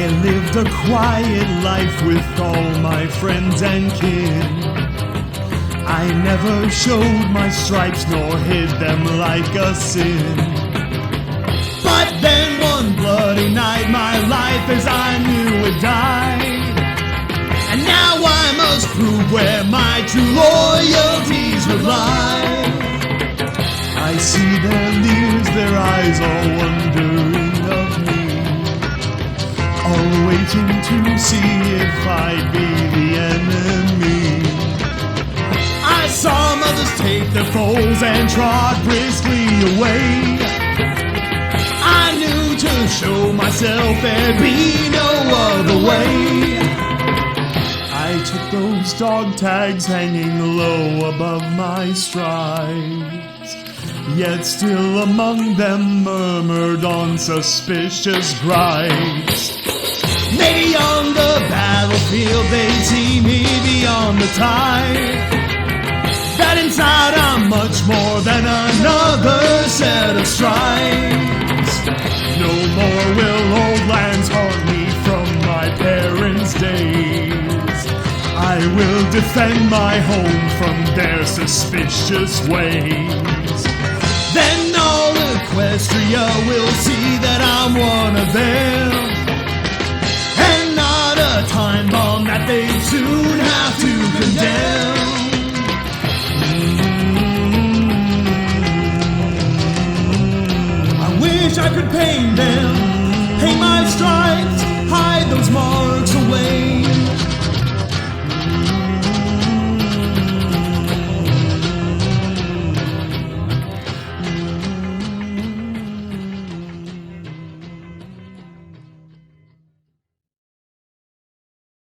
I lived a quiet life with all my friends and kin. I never showed my stripes nor hid them like a sin. But then one bloody night my life as I knew it died. And now I must prove where my true loyalties would lie. I see their leers, their eyes all wondering of me, all waiting to see if I'd be the enemy. I saw mothers take their foals and trot briskly away. I knew to show myself there'd be no other way. I took those dog tags hanging low above my strides, yet still among them murmured on suspicious brides. Maybe on the battlefield they'd see me beyond the tide, that inside I'm much more than another set of stripes. No more will old lands haunt me from my parents' days. I will defend my home from their suspicious ways. Then all Equestria will see that I'm one of them, and not a time bomb that they soon have to condemn. I wish I could paint them, paint my stripes